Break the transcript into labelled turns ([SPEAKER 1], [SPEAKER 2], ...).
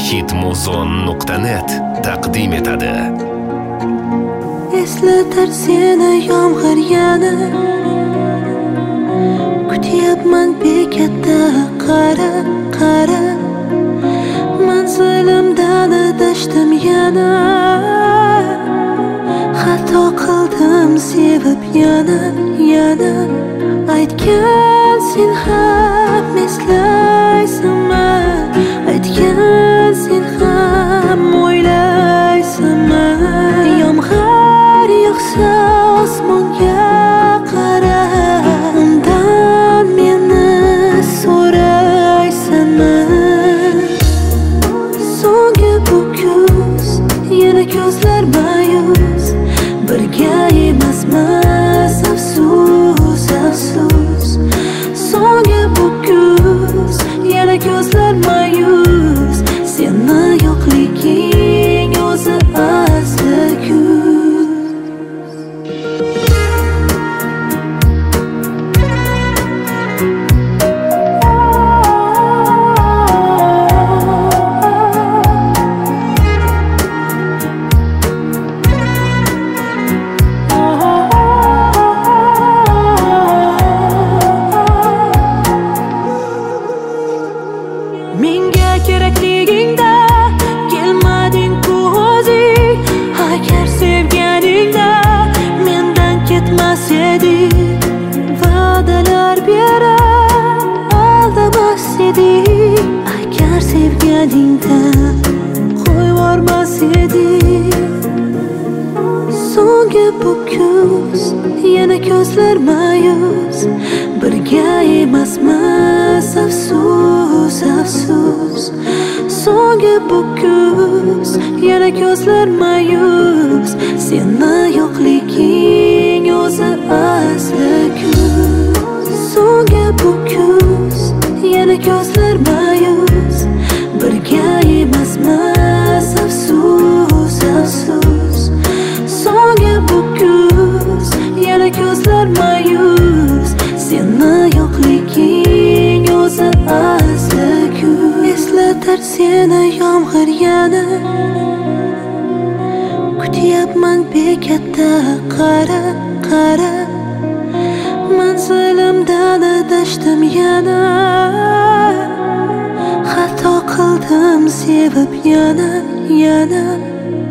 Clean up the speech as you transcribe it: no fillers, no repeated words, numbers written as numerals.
[SPEAKER 1] hitmuzon.net taqdim etadi.
[SPEAKER 2] Eslatar seni yomg'ir yana, kutyapman bekatda qara, qara. Manzilimdan adashdim yana, xato qildim sevib yana, yana. Aytgan sen ham eslaysanmi? Aytgan sen ham o'ylaysanmi? Yomg'ir yog'sa osmonga qara, undan meni so'raysanmi? So'nggi bu kuz yana ko'zlar ma'yus, birga emasmiz afsus, afsus. So'nggi bu kuz yana ko'zlar ma'yus, seni yo'qliging o'zi asli kuz. Menga kerakligingda kelmading-ku o'zing. Agar sevganingda mendan ketmas eding, va'dalar berib aldamas eding. Agar sevganingda qo'yvormas eding. So'nggi bu kuz yana ko'zlar ma'yus, birga emasmiz afsus, afsus. So'nggi bu kuz yana ko'zlar ma'yus, seni yo'qliging o'zi asli kuz. So'nggi bu kuz yana ko'zlar ma'yus, birga emasmiz afsus, afsus. So'nggi bu kuz yana ko'zlar ma'yus, seni yo'qliging o'zi asli kuz. Eslatar seni yomg'ir yana, kutyapman bekatda qara, qara. Manzilimdan adashdim yana, xato qildim sevib yana, yana.